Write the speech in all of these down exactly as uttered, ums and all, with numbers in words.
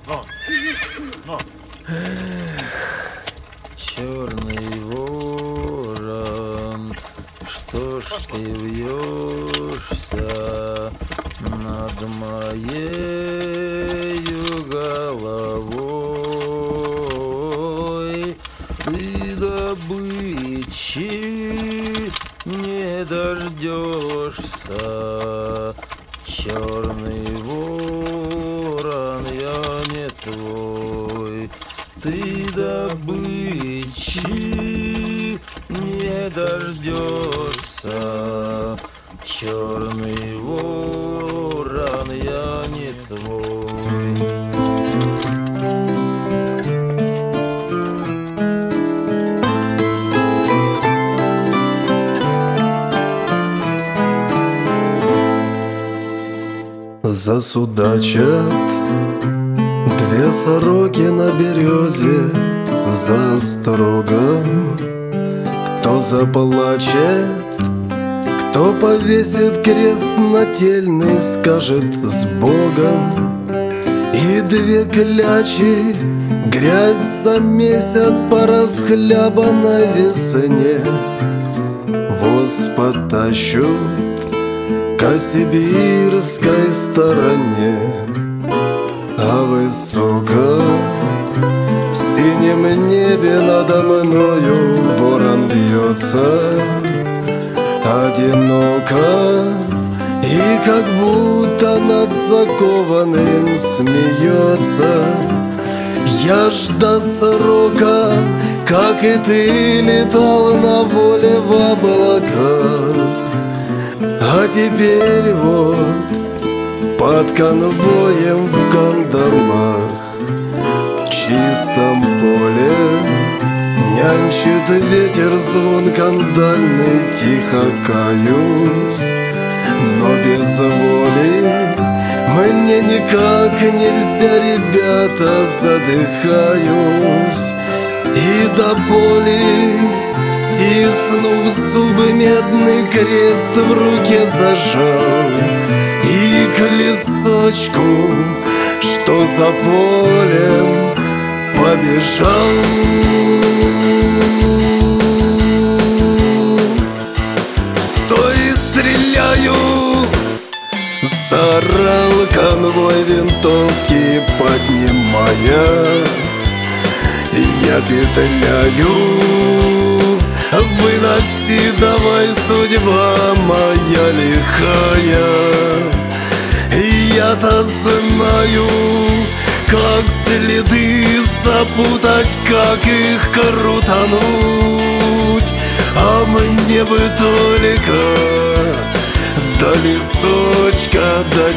Но. Но. Черный ворон, что ж ты вьешься над моею головой? Ты добычи не дождешься, черный ворон, я не твой. Ты добычи не дождешься, черный ворон, я не твой. Засудачат две сороки на березе за строгом. Кто заплачет, кто повесит крест нательный, скажет с Богом. И две клячи грязь замесят по расхлябанной весне. Воз потащут к сибирской стороне, а высоко в синем небе надо мною ворон вьется. Одиноко и как будто над закованным смеется. Я ж до сорока, как и ты, летал на воле в облаках. А теперь вот под конвоем в кандалах в чистом поле нянчит ветер звон кандальный, тихо каюсь. Но без воли мне никак нельзя, ребята, задыхаюсь. И до боли, стиснув зубы, медный крест в руке зажал. И к лесочку, что за полем, побежал. Стой, стреляю! Заорал конвой винтовки поднимая. Я петляю, выноси давай, судьба моя лихая. Я-то знаю, как следы запутать, как их крутануть. А мне бы только до лесочка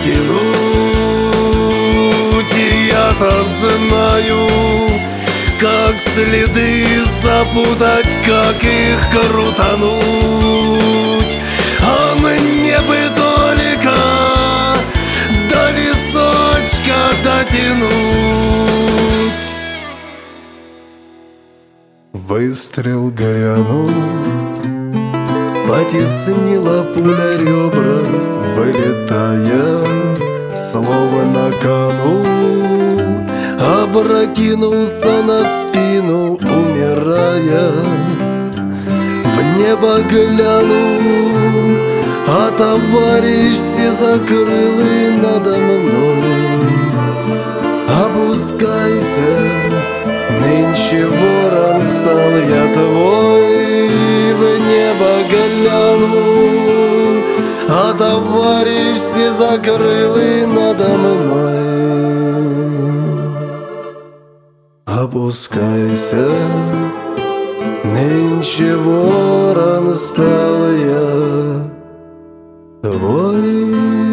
дотянуть. Я-то знаю, как следы запутать, как их крутануть. А мне бы только до лесочка дотянуть. Выстрел грянул, потеснила пуля ребра, вылетая, словно канул. Опрокинулся на спину, умирая. В небо глянул, а товарищ сизокрылый надо мной. Опускайся, нынче ворон стал я твой. В небо глянул, а товарищ сизокрылый надо мной. Опускайся, нынче ворон стал я твой.